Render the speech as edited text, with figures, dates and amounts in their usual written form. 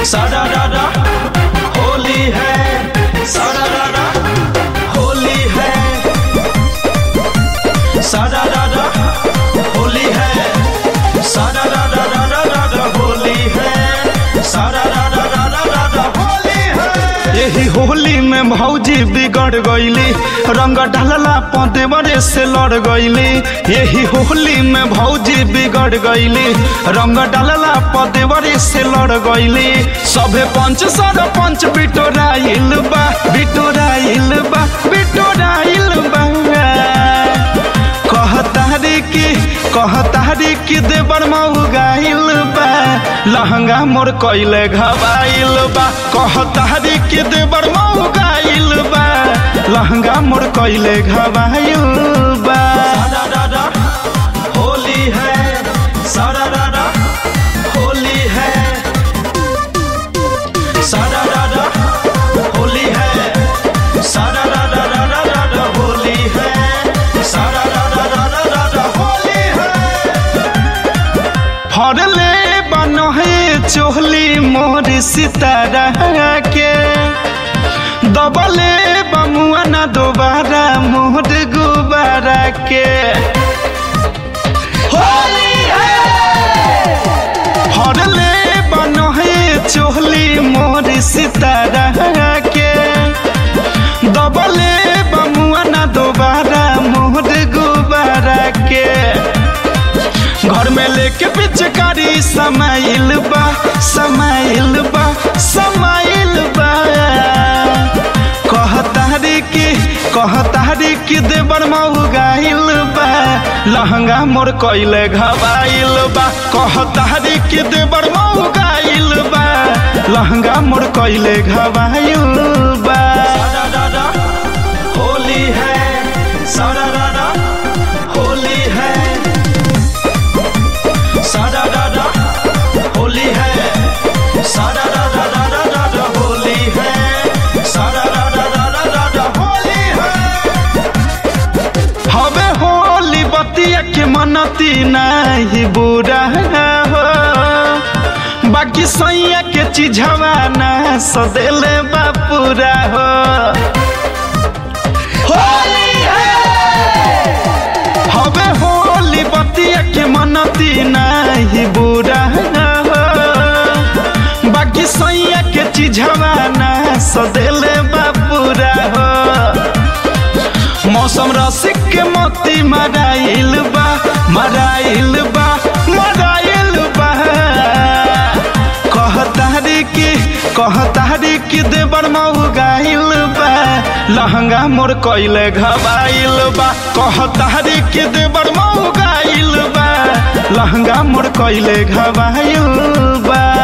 सारा रारा होली है, सारा रारा होली है, सारा रारा होली है, सारा रारा रारा रारा होली है, सारा रारा रारा रारा होली है। यही होली में भौजी बिगड़ गईली, रंग डालला पदेवरे से लड़ गईली। यही होली में भौजी बिगड़ गईली, रंग डालला पदेवरे से लड़ गईली। सभे पंच सरपंच बिटोराइल बा, बिटोराइल बा, बिटोराइल बा। कहतारी की देवर मऊ गाइल बा, लहंगा मोर कइले घबाइल बा। कहतारी की देवर मऊ गाइल बा, लहंगा मोर कइले घबाइल बा। सारा रारा होली है, सारा रारा होली है, सारा रारा होली है, सारा रारा रारा रारा होली है, सारा रारा रारा रारा होली है। फरले बनहे चोहली मोर सितारा के, दबले बमुआ ना दोबारा मोर गुबारा के। होली है फरले बनहे चोहली मोर सितारा के, दबले बमुआ ना दोबारा मोर गुबारा के। घर में लेके पिचकारी समाइल बा, समाइल बा, समाइल बा। कहतारी की देवर मऊ गाइल बा, लहंगा मोर कइले घबाइल बा। कहतारी की देवर मऊ गाइल बा, लहंगा मोर कइले घबाइल बा। सारा रारा होली है, सारा रारा होली है, सारा रारा होली है, सारा रारा रारा रारा होली है, सारा रारा रारा रारा होली है। हवे होली बतिया के मनती नहीं बुरा हो, बाकी सैया के चिझवा ना सदेले बापूरा हो। होली है हवे होली बतिया के मनती नहीं बुरा हो, बाकी सैया के चिझवा ना सदेले बापूरा हो। मौसम रसिक के मोती मराइल बा, मराइल बा, मराइल बा। कहतारी की देवर मऊ गाइल बा, लहंगा मोर कइले घबाइल बा। कहतारी की देवर मऊ गाइल बा, लहंगा मोर कइले घबाइल बा।